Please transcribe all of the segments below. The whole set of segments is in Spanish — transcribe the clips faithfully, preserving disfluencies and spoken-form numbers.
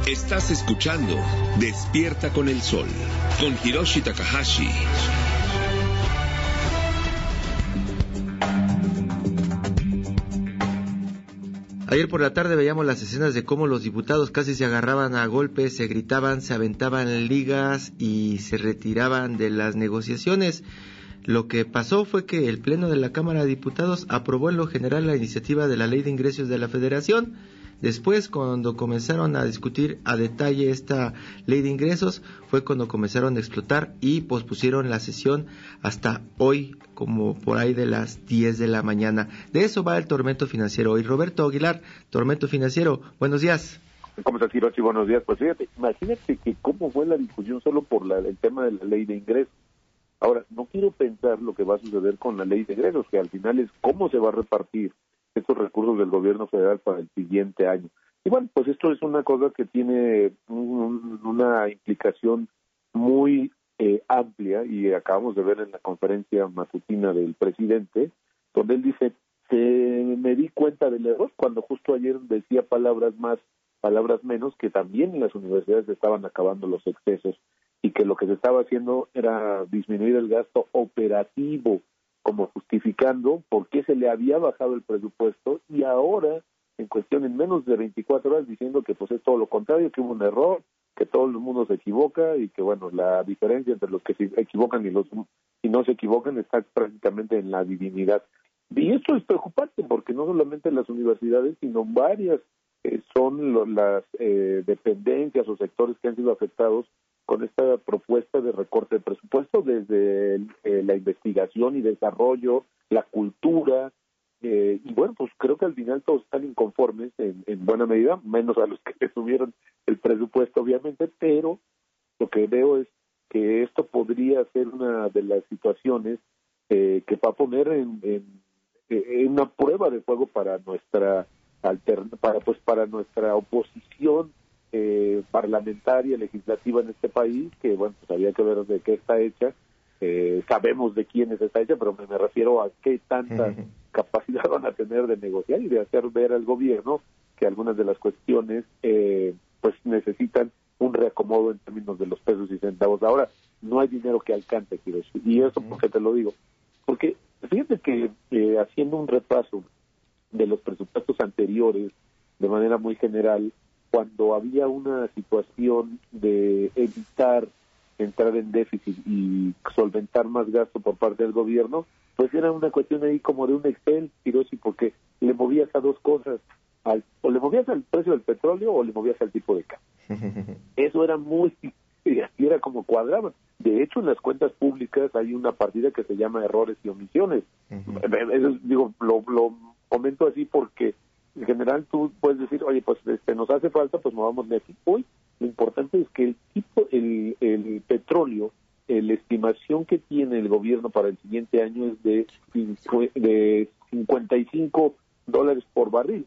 Estás escuchando Despierta con el Sol, con Hiroshi Takahashi. Ayer por la tarde veíamos las escenas de cómo los diputados casi se agarraban a golpes, se gritaban, se aventaban ligas y se retiraban de las negociaciones. Lo que pasó fue que el Pleno de la Cámara de Diputados aprobó en lo general la iniciativa de la Ley de Ingresos de la Federación. Después, cuando comenzaron a discutir a detalle esta Ley de Ingresos, fue cuando comenzaron a explotar y pospusieron la sesión hasta hoy, como por ahí de las diez de la mañana. De eso va el tormento financiero hoy. Roberto Aguilar, tormento financiero, buenos días. ¿Cómo estás, Hiroshi? Buenos días. Pues fíjate, imagínate que cómo fue la discusión solo por la, el tema de la Ley de Ingresos. Ahora, no quiero pensar lo que va a suceder con la Ley de Ingresos, que al final es cómo se va a repartir estos recursos del gobierno federal para el siguiente año. Y bueno, pues esto es una cosa que tiene un, una implicación muy eh, amplia, y acabamos de ver en la conferencia matutina del presidente, donde él dice, se, me di cuenta del error cuando justo ayer decía palabras más, palabras menos, que también en las universidades estaban acabando los excesos y que lo que se estaba haciendo era disminuir el gasto operativo, como justificando por qué se le había bajado el presupuesto, y ahora, en cuestión en menos de veinticuatro horas, diciendo que pues es todo lo contrario, que hubo un error, que todo el mundo se equivoca, y que bueno, la diferencia entre los que se equivocan y los y no se equivocan está prácticamente en la divinidad. Y esto es preocupante, porque no solamente las universidades, sino varias eh, son lo, las eh, dependencias o sectores que han sido afectados con esta propuesta de recorte de presupuesto, desde eh, la investigación y desarrollo, la cultura, eh, y bueno, pues creo que al final todos están inconformes en, en buena medida, menos a los que le subieron el presupuesto, obviamente, pero lo que veo es que esto podría ser una de las situaciones eh, que va a poner en, en, en una prueba de fuego para nuestra alterna, para pues para nuestra oposición Eh, parlamentaria, legislativa en este país, que bueno, pues había que ver de qué está hecha, eh, sabemos de quiénes está hecha, pero me, me refiero a qué tanta uh-huh. capacidad van a tener de negociar y de hacer ver al gobierno que algunas de las cuestiones eh, pues necesitan un reacomodo en términos de los pesos y centavos. Ahora, no hay dinero que alcance, quiero decir, y eso uh-huh. porque te lo digo, porque fíjate que eh, haciendo un repaso de los presupuestos anteriores de manera muy general, cuando había una situación de evitar entrar en déficit y solventar más gasto por parte del gobierno, pues era una cuestión ahí como de un Excel, Hiroshi, porque le movías a dos cosas, al, o le movías al precio del petróleo o le movías al tipo de cambio. Eso era muy, y así era como cuadraba. De hecho, en las cuentas públicas hay una partida que se llama errores y omisiones. Uh-huh. Eso, digo, lo, lo comento así porque en general tú puedes decir, oye, pues este, nos hace falta, pues movamos déficit. Hoy lo importante es que el tipo, el, el petróleo, eh, la estimación que tiene el gobierno para el siguiente año es de, de cincuenta y cinco dólares por barril,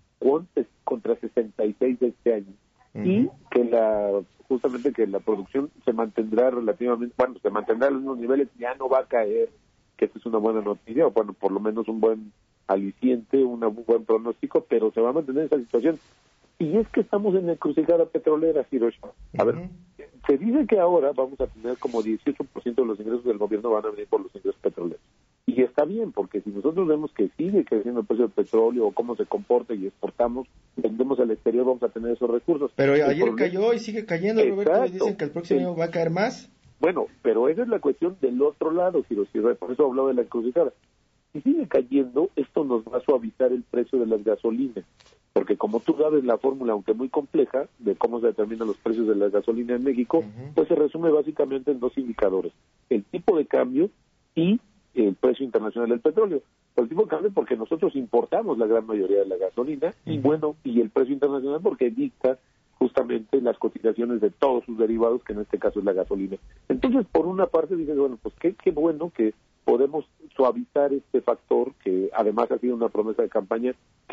contra sesenta y seis de este año. Uh-huh. Y que la justamente que la producción se mantendrá relativamente, bueno, se mantendrá en los mismos niveles, ya no va a caer, que esta es una buena noticia, o bueno, por lo menos un buen aliciente, un buen pronóstico, pero se va a mantener esa situación. Y es que estamos en la encrucijada petrolera, Hiroshi. A uh-huh. ver, se dice que ahora vamos a tener como dieciocho por ciento de los ingresos del gobierno van a venir por los ingresos petroleros. Y está bien, porque si nosotros vemos que sigue creciendo el precio del petróleo o cómo se comporta y exportamos, vendemos al exterior, vamos a tener esos recursos. Pero el ayer problema... cayó y sigue cayendo, Roberto, Exacto. y dicen que el próximo año va a caer más. Bueno, pero esa es la cuestión del otro lado, Hiroshi, por eso hablaba de la encrucijada. Si sigue cayendo, esto nos va a suavizar el precio de las gasolinas, porque como tú sabes, la fórmula, aunque muy compleja, de cómo se determinan los precios de la gasolina en México, uh-huh. pues se resume básicamente en dos indicadores, el tipo de cambio y el precio internacional del petróleo. El tipo de cambio porque nosotros importamos la gran mayoría de la gasolina, uh-huh. y bueno, y el precio internacional porque dicta justamente las cotizaciones de todos sus derivados, que en este caso es la gasolina. Entonces, por una parte, dices, bueno, pues qué, qué bueno que podemos suavizar este factor, que además ha sido una promesa de campaña, que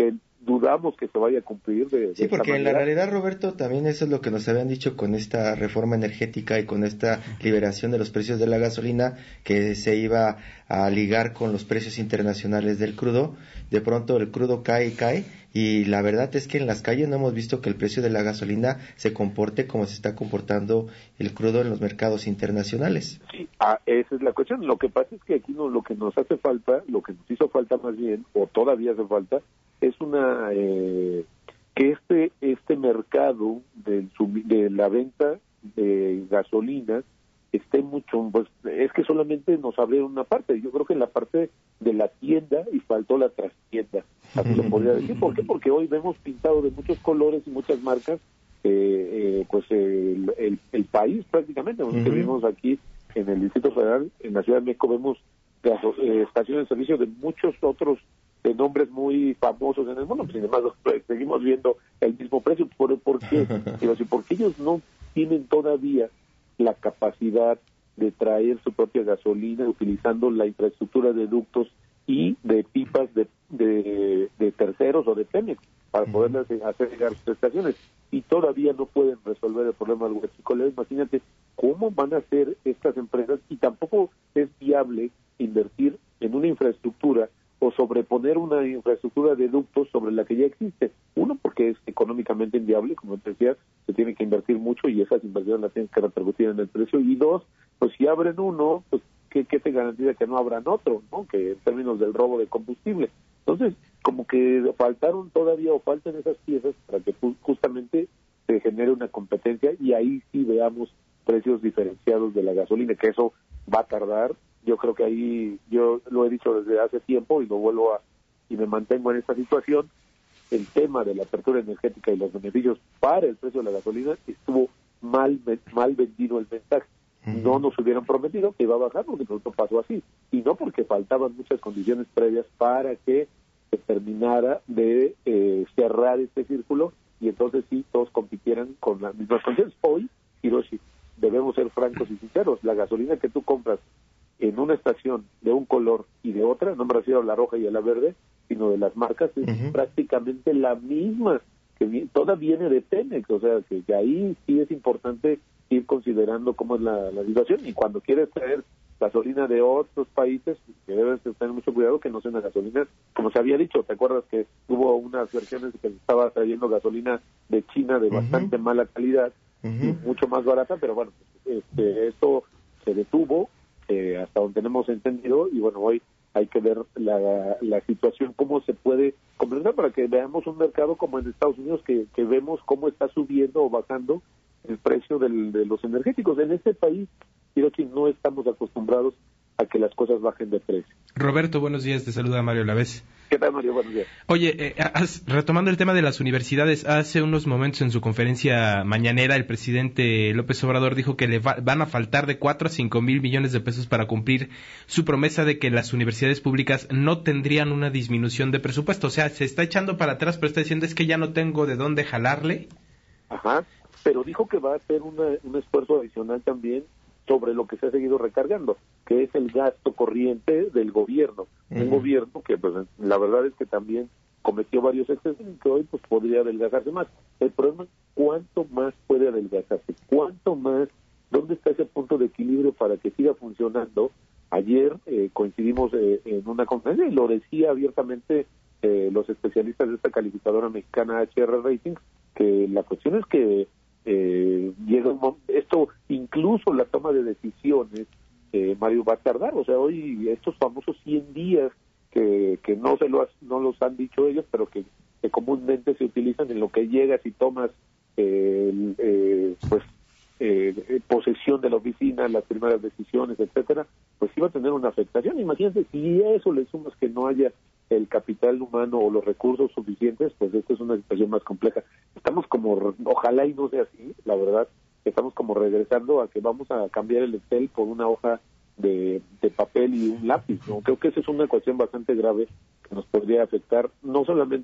dudamos que se vaya a cumplir de, de Sí, porque esta en la manera. realidad, Roberto, también eso es lo que nos habían dicho con esta reforma energética y con esta liberación de los precios de la gasolina, que se iba a ligar con los precios internacionales del crudo. De pronto el crudo cae y cae, y la verdad es que en las calles no hemos visto que el precio de la gasolina se comporte como se está comportando el crudo en los mercados internacionales. Sí, ah, esa es la cuestión. Lo que pasa es que aquí no, lo que nos hace falta, lo que nos hizo falta más bien, o todavía hace falta, es una eh, que este este mercado del sub, de la venta de gasolina esté mucho, pues es que solamente nos abrieron una parte. Yo creo que en la parte de la tienda y faltó la trastienda, así lo podría decir. ¿Por qué? Porque hoy vemos pintado de muchos colores y muchas marcas, eh, eh, pues el, el, el país prácticamente. Nosotros uh-huh. vivimos aquí en el Distrito Federal, en la Ciudad de México, vemos gaso, eh, estaciones de servicio de muchos otros de nombres muy famosos en el mundo, pues, sin embargo, pues, seguimos viendo el mismo precio. ¿Por, por qué? Digo, porque ellos no tienen todavía la capacidad de traer su propia gasolina utilizando la infraestructura de ductos y de pipas de, de, de terceros o de Pemex para poderles hacer llegar sus estaciones, y todavía no pueden resolver el problema del huachicoleo. Imagínate cómo van a hacer estas empresas, y tampoco es viable invertir en una infraestructura o sobreponer una infraestructura de ductos sobre la que ya existe. Uno, porque es económicamente inviable, como te decía, se tiene que invertir mucho y esas inversiones las tienen que repercutir en el precio. Y dos, pues si abren uno, pues ¿qué, qué te garantiza que no abran otro, ¿no? Que en términos del robo de combustible. Entonces, como que faltaron todavía o faltan esas piezas para que justamente se genere una competencia y ahí sí veamos precios diferenciados de la gasolina, que eso va a tardar. Yo creo que ahí, yo lo he dicho desde hace tiempo y lo vuelvo a, y me mantengo en esta situación, el tema de la apertura energética y los beneficios para el precio de la gasolina estuvo mal mal vendido el mensaje. Uh-huh. No nos hubieran prometido que iba a bajar, porque pronto pasó así, y no porque faltaban muchas condiciones previas para que se terminara de eh, cerrar este círculo, y entonces sí todos compitieran con las mismas condiciones. Hoy, Hiroshi, debemos ser francos y sinceros, la gasolina que tú compras en una estación de un color y de otra, no me refiero a la roja y a la verde, sino de las marcas, es uh-huh. prácticamente la misma, que vi- toda viene de Pemex, o sea, que, que ahí sí es importante ir considerando cómo es la, la situación, y cuando quieres traer gasolina de otros países, que debes tener mucho cuidado que no sea una gasolina, como se había dicho, ¿te acuerdas que hubo unas versiones que se estaba trayendo gasolina de China de uh-huh. bastante mala calidad, uh-huh. y mucho más barata? Pero bueno, este, esto se detuvo, eh, hasta donde tenemos entendido, y bueno, hoy hay que ver la, la situación, cómo se puede comprender para que veamos un mercado como en Estados Unidos, que, que vemos cómo está subiendo o bajando el precio del, de los energéticos. En este país, creo que no estamos acostumbrados a que las cosas bajen de precio. Roberto, buenos días, te saluda Mario Lavés. ¿Qué tal, Mario? Buenos días. Oye, eh, has, retomando el tema de las universidades, hace unos momentos en su conferencia mañanera el presidente López Obrador dijo que le va, van a faltar de cuatro a cinco mil millones de pesos para cumplir su promesa de que las universidades públicas no tendrían una disminución de presupuesto. O sea, se está echando para atrás, pero está diciendo es que ya no tengo de dónde jalarle. Ajá, pero dijo que va a hacer una, un esfuerzo adicional también sobre lo que se ha seguido recargando, que es el gasto corriente del gobierno. Uh-huh. Un gobierno que, pues, la verdad es que también cometió varios excesos y que hoy pues podría adelgazarse más. El problema es cuánto más puede adelgazarse, cuánto más, dónde está ese punto de equilibrio para que siga funcionando. Ayer eh, coincidimos eh, en una conferencia y lo decía abiertamente eh, los especialistas de esta calificadora mexicana H R Ratings, que la cuestión es que Eh, llega un momento, esto incluso la toma de decisiones, eh, Mario, va a tardar. O sea, hoy estos famosos cien días que, que no se lo no los han dicho ellos, pero que, que comúnmente se utilizan en lo que llegas y tomas eh, eh, pues eh, posesión de la oficina, las primeras decisiones, etcétera, pues iba a tener una afectación. Imagínate, si a eso le sumas que no haya el capital humano o los recursos suficientes, pues esto es una situación más compleja. Estamos como, ojalá y no sea así, la verdad, estamos como regresando a que vamos a cambiar el Excel por una hoja de, de papel y un lápiz, ¿no? Creo que esa es una cuestión bastante grave que nos podría afectar, no solamente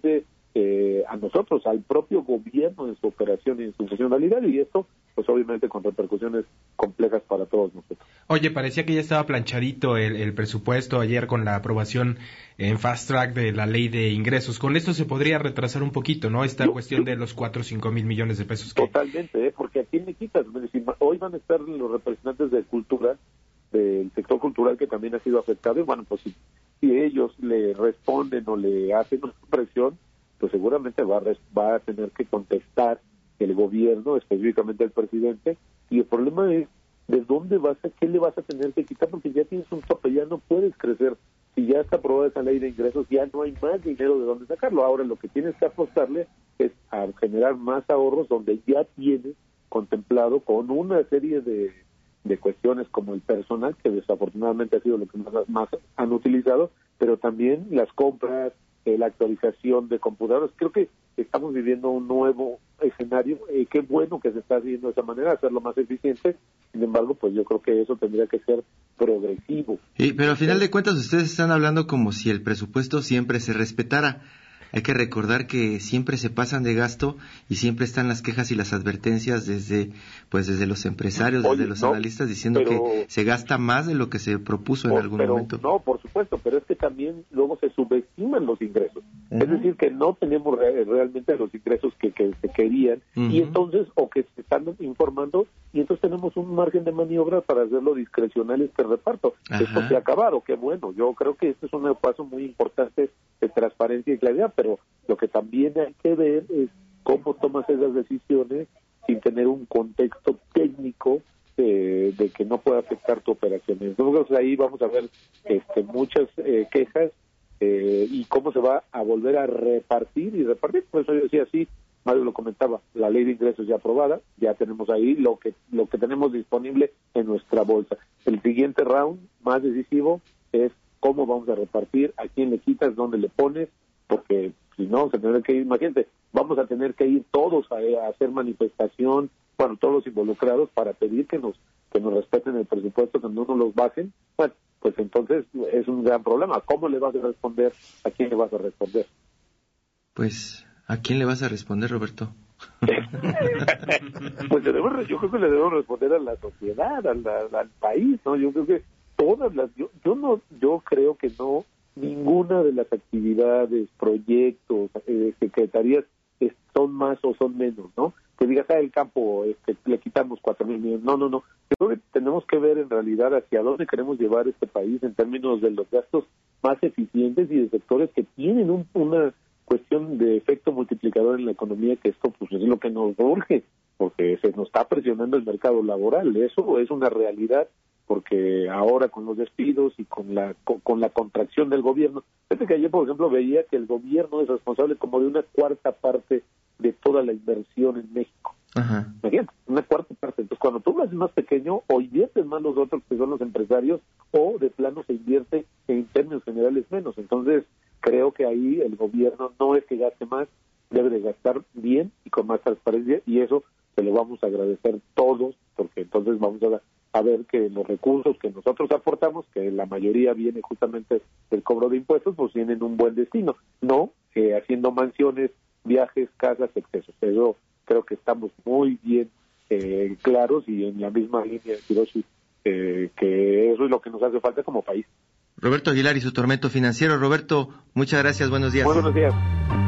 eh, a nosotros, al propio gobierno en su operación y en su funcionalidad, y esto pues obviamente con repercusiones complejas para todos nosotros. Oye, parecía que ya estaba planchadito el, el presupuesto ayer con la aprobación en fast track de la ley de ingresos. Con esto se podría retrasar un poquito, ¿no? Esta yo, cuestión yo, de los cuatro o cinco mil millones de pesos. Que... Totalmente, ¿eh? Porque aquí me quitas. Hoy van a estar los representantes de cultura, del sector cultural que también ha sido afectado, y bueno, pues si, si ellos le responden o le hacen una presión, pues seguramente va a, va a tener que contestar el gobierno, específicamente el presidente, y el problema es de dónde vas a, qué le vas a tener que quitar, porque ya tienes un tope, ya no puedes crecer. Si ya está aprobada esa ley de ingresos, ya no hay más dinero de dónde sacarlo. Ahora lo que tienes que apostarle es a generar más ahorros donde ya tienes contemplado con una serie de, de cuestiones como el personal, que desafortunadamente ha sido lo que más, más han utilizado, pero también las compras, eh, la actualización de computadoras. Creo que estamos viviendo un nuevo escenario, eh, qué bueno que se está haciendo de esa manera, hacerlo más eficiente. Sin embargo, pues yo creo que eso tendría que ser progresivo. Sí, pero al final de cuentas ustedes están hablando como si el presupuesto siempre se respetara. Hay que recordar que siempre se pasan de gasto y siempre están las quejas y las advertencias desde pues desde los empresarios, Oye, desde los no, analistas diciendo pero, que se gasta más de lo que se propuso en por, algún pero, momento. No, por supuesto, pero es que también luego se subestiman los ingresos. Uh-huh. Es decir, que no tenemos re- realmente los ingresos que, que se querían uh-huh. y entonces, o que se están informando, y entonces tenemos un margen de maniobra para hacerlo discrecional este reparto. Uh-huh. Esto se ha acabado, qué bueno. Yo creo que este es un paso muy importante de transparencia y claridad, pero lo que también hay que ver es cómo tomas esas decisiones sin tener un contexto técnico eh, de que no pueda afectar tu operación. Entonces ahí vamos a ver este, muchas eh, quejas eh, y cómo se va a volver a repartir y repartir. Por eso yo decía así, Mario lo comentaba, la ley de ingresos ya aprobada, ya tenemos ahí lo que lo que tenemos disponible en nuestra bolsa. El siguiente round más decisivo es cómo vamos a repartir, a quién le quitas, dónde le pones, porque si no, vamos a tener que ir, imagínate, vamos a tener que ir todos a, a hacer manifestación, bueno, todos los involucrados para pedir que nos que nos respeten el presupuesto, que no nos los bajen. Bueno, pues entonces es un gran problema. ¿Cómo le vas a responder? ¿A quién le vas a responder? Pues, ¿a quién le vas a responder, Roberto? Pues debemos, yo creo que le debemos responder a la sociedad, al, al, al país, ¿no? Yo creo que todas las, yo, yo no, yo creo que no, ninguna de las actividades, proyectos, eh, secretarías eh, son más o son menos, ¿no? Que digas, ah, el campo, este, le quitamos cuatro mil millones. No, no, no. Yo creo que tenemos que ver en realidad hacia dónde queremos llevar este país en términos de los gastos más eficientes y de sectores que tienen un, una cuestión de efecto multiplicador en la economía, que esto pues es lo que nos urge, porque se nos está presionando el mercado laboral. Eso es una realidad, porque ahora con los despidos y con la con, con la contracción del gobierno, fíjate que ayer, por ejemplo, veía que el gobierno es responsable como de una cuarta parte de toda la inversión en México. Ajá. Imagínate, una cuarta parte. Entonces, cuando tú lo haces más pequeño, o inviertes más los otros, que son los empresarios, o de plano se invierte en términos generales menos. Entonces, creo que ahí el gobierno no es que gaste más, debe de gastar bien y con más transparencia, y eso se lo vamos a agradecer todos, porque entonces vamos a a ver que los recursos que nosotros aportamos, que la mayoría viene justamente del cobro de impuestos, pues tienen un buen destino, no eh, haciendo mansiones, viajes, casas, excesos. Eso creo que estamos muy bien eh, claros y en la misma línea, Hiroshi, eh, que eso es lo que nos hace falta como país. Roberto Aguilar y su tormento financiero. Roberto, muchas gracias, buenos días. Muy buenos días.